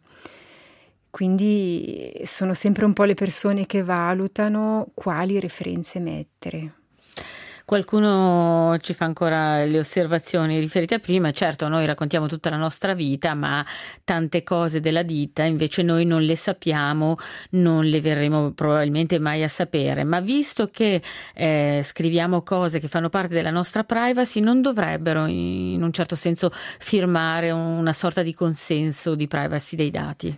Quindi sono sempre un po' le persone che valutano quali referenze mettere. Qualcuno ci fa ancora le osservazioni riferite a prima. Certo, noi raccontiamo tutta la nostra vita, ma tante cose della ditta invece noi non le sappiamo, non le verremo probabilmente mai a sapere. Ma visto che eh, scriviamo cose che fanno parte della nostra privacy, non dovrebbero in un certo senso firmare una sorta di consenso di privacy dei dati?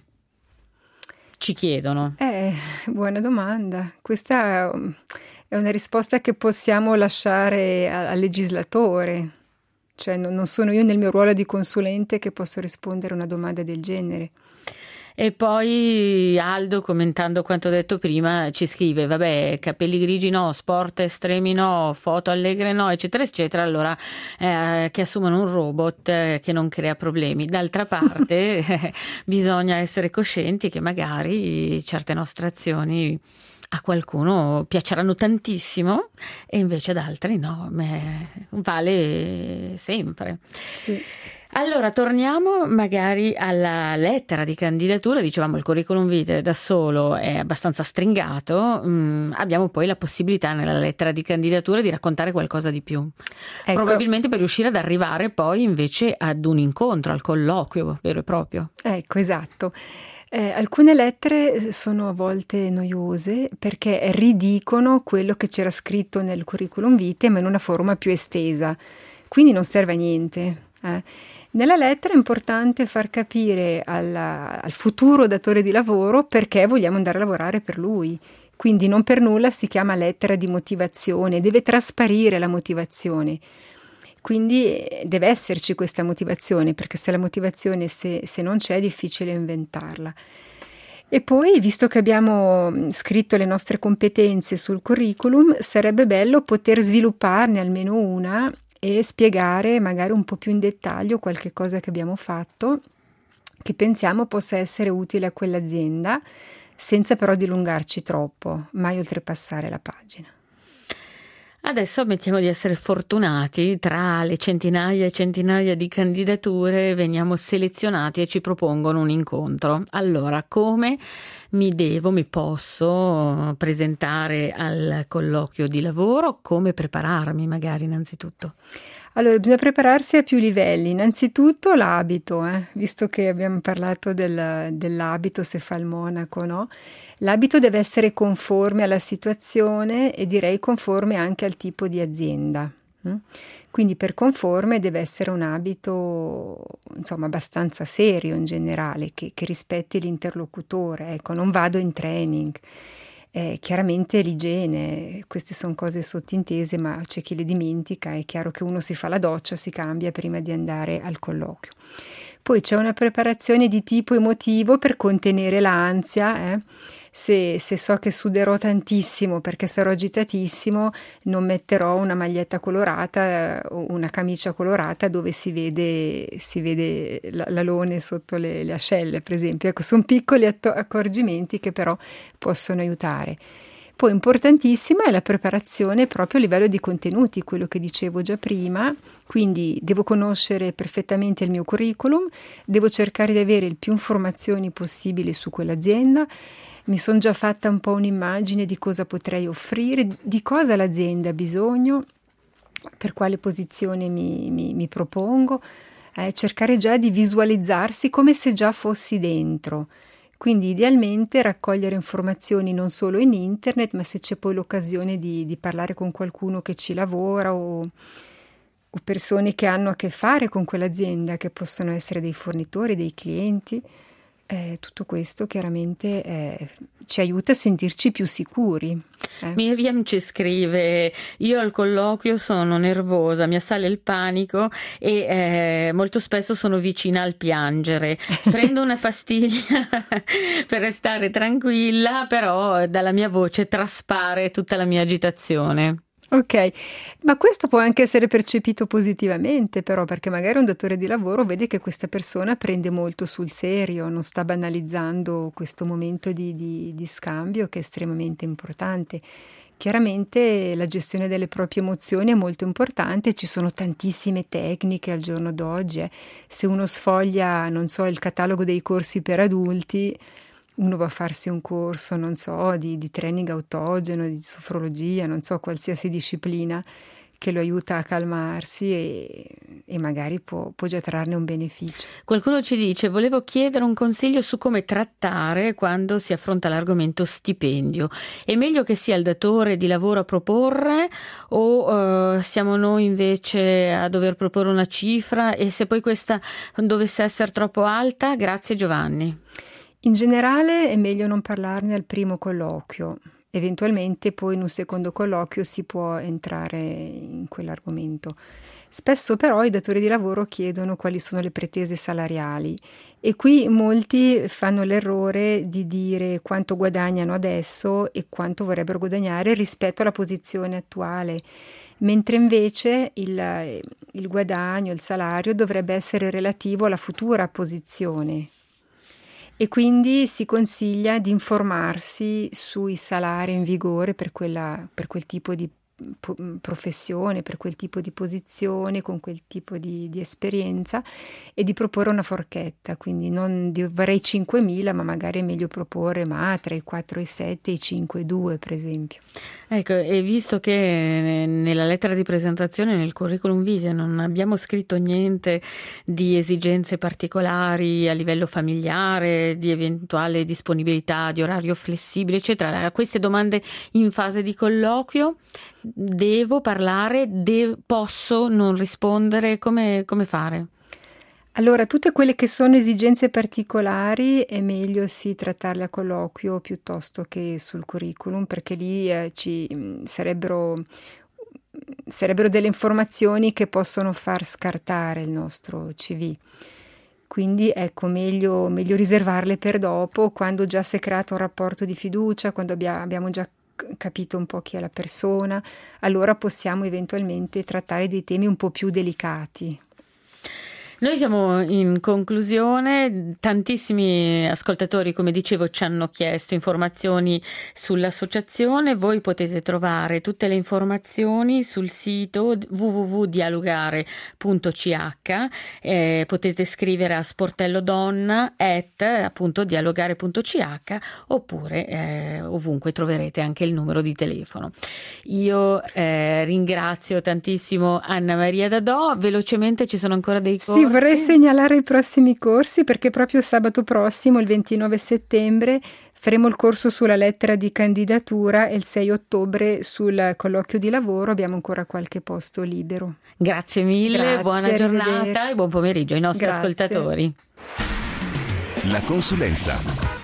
Ci chiedono. Eh, buona domanda. Questa è una risposta che possiamo lasciare al legislatore. Cioè non sono io nel mio ruolo di consulente che posso rispondere a una domanda del genere. E poi Aldo, commentando quanto detto prima, ci scrive: vabbè, capelli grigi no, sport estremi no, foto allegre no, eccetera eccetera. Allora eh, che assumono un robot eh, che non crea problemi. D'altra parte eh, bisogna essere coscienti che magari certe nostre azioni a qualcuno piaceranno tantissimo e invece ad altri no, vale sempre. Sì. Allora torniamo magari alla lettera di candidatura. Dicevamo il curriculum vitae da solo è abbastanza stringato, mm, abbiamo poi la possibilità nella lettera di candidatura di raccontare qualcosa di più, ecco. Probabilmente per riuscire ad arrivare poi invece ad un incontro, al colloquio vero e proprio. Ecco, esatto. Eh, alcune lettere sono a volte noiose perché ridicono quello che c'era scritto nel curriculum vitae ma in una forma più estesa, quindi non serve a niente. Eh. Nella lettera è importante far capire alla, al futuro datore di lavoro perché vogliamo andare a lavorare per lui. Quindi non per nulla si chiama lettera di motivazione, deve trasparire la motivazione. Quindi deve esserci questa motivazione, perché se la motivazione se, se non c'è è difficile inventarla. E poi, visto che abbiamo scritto le nostre competenze sul curriculum, sarebbe bello poter svilupparne almeno una e spiegare magari un po' più in dettaglio qualche cosa che abbiamo fatto che pensiamo possa essere utile a quell'azienda, senza però dilungarci troppo, mai oltrepassare la pagina. Adesso ammettiamo di essere fortunati, tra le centinaia e centinaia di candidature veniamo selezionati e ci propongono un incontro. Allora, come mi devo, mi posso presentare al colloquio di lavoro? Come prepararmi magari innanzitutto? Allora, bisogna prepararsi a più livelli. Innanzitutto l'abito, eh? Visto che abbiamo parlato del, dell'abito, se fa il monaco, no? L'abito deve essere conforme alla situazione e direi conforme anche al tipo di azienda. Mm? Quindi per conforme deve essere un abito, insomma, abbastanza serio in generale, che, che rispetti l'interlocutore. Ecco, non vado in training. Eh, chiaramente l'igiene, queste sono cose sottintese, ma c'è chi le dimentica. È chiaro che uno si fa la doccia, si cambia prima di andare al colloquio. Poi c'è una preparazione di tipo emotivo per contenere l'ansia. Eh? Se, se so che suderò tantissimo perché sarò agitatissimo, non metterò una maglietta colorata o una camicia colorata dove si vede, si vede l'alone sotto le, le ascelle, per esempio. Ecco, sono piccoli atto- accorgimenti che però possono aiutare. Poi importantissima è la preparazione proprio a livello di contenuti, quello che dicevo già prima, quindi devo conoscere perfettamente il mio curriculum, devo cercare di avere il più informazioni possibili su quell'azienda, mi sono già fatta un po' un'immagine di cosa potrei offrire, di cosa l'azienda ha bisogno, per quale posizione mi, mi, mi propongo, eh, cercare già di visualizzarsi come se già fossi dentro. Quindi idealmente raccogliere informazioni non solo in internet, ma se c'è poi l'occasione di, di parlare con qualcuno che ci lavora o, o persone che hanno a che fare con quell'azienda, che possono essere dei fornitori, dei clienti, eh, tutto questo chiaramente eh, ci aiuta a sentirci più sicuri. Eh. Miriam ci scrive: io al colloquio sono nervosa, mi assale il panico e eh, molto spesso sono vicina al piangere. Prendo una pastiglia per restare tranquilla, però dalla mia voce traspare tutta la mia agitazione. Ok, ma questo può anche essere percepito positivamente, però, perché magari un datore di lavoro vede che questa persona prende molto sul serio, non sta banalizzando questo momento di, di, di scambio che è estremamente importante. Chiaramente la gestione delle proprie emozioni è molto importante, ci sono tantissime tecniche al giorno d'oggi. Eh. Se uno sfoglia, non so, il catalogo dei corsi per adulti, uno va a farsi un corso, non so, di, di training autogeno, di sofrologia, non so, qualsiasi disciplina che lo aiuta a calmarsi e, e magari può, può già trarne un beneficio. Qualcuno ci dice: volevo chiedere un consiglio su come trattare quando si affronta l'argomento stipendio. È meglio che sia il datore di lavoro a proporre o uh, siamo noi invece a dover proporre una cifra, e se poi questa dovesse essere troppo alta? Grazie Giovanni. In generale è meglio non parlarne al primo colloquio, eventualmente poi in un secondo colloquio si può entrare in quell'argomento. Spesso però i datori di lavoro chiedono quali sono le pretese salariali e qui molti fanno l'errore di dire quanto guadagnano adesso e quanto vorrebbero guadagnare rispetto alla posizione attuale, mentre invece il, il guadagno, il salario dovrebbe essere relativo alla futura posizione. E quindi si consiglia di informarsi sui salari in vigore per, quella, per quel tipo di professione, per quel tipo di posizione, con quel tipo di, di esperienza, e di proporre una forchetta, quindi non vorrei cinquemila, ma magari è meglio proporre ma tra i quattro e i sette e i cinque e due, per esempio. Ecco, e visto che nella lettera di presentazione, nel curriculum vitae, non abbiamo scritto niente di esigenze particolari a livello familiare, di eventuale disponibilità di orario flessibile, eccetera, a queste domande in fase di colloquio devo parlare, de- posso non rispondere, come, come fare? Allora, tutte quelle che sono esigenze particolari è meglio sì trattarle a colloquio piuttosto che sul curriculum, perché lì eh, ci mh, sarebbero, sarebbero delle informazioni che possono far scartare il nostro C V. Quindi ecco, meglio, meglio riservarle per dopo, quando già si è creato un rapporto di fiducia, quando abbia, abbiamo già capito un po' chi è la persona, allora possiamo eventualmente trattare dei temi un po' più delicati. Noi siamo in conclusione, tantissimi ascoltatori, come dicevo, ci hanno chiesto informazioni sull'associazione. Voi potete trovare tutte le informazioni sul sito w w w punto dialogare punto c h, eh, potete scrivere a sportellodonna at appunto dialogare punto c h, oppure eh, ovunque troverete anche il numero di telefono. Io eh, ringrazio tantissimo Anna Maria Dadò. Velocemente, ci sono ancora dei corsi? Sì, vorrei segnalare i prossimi corsi, perché proprio sabato prossimo, il ventinove settembre, faremo il corso sulla lettera di candidatura e il sei ottobre sul colloquio di lavoro. Abbiamo ancora qualche posto libero. Grazie mille, Grazie, buona giornata e buon pomeriggio ai nostri Grazie. ascoltatori. La consulenza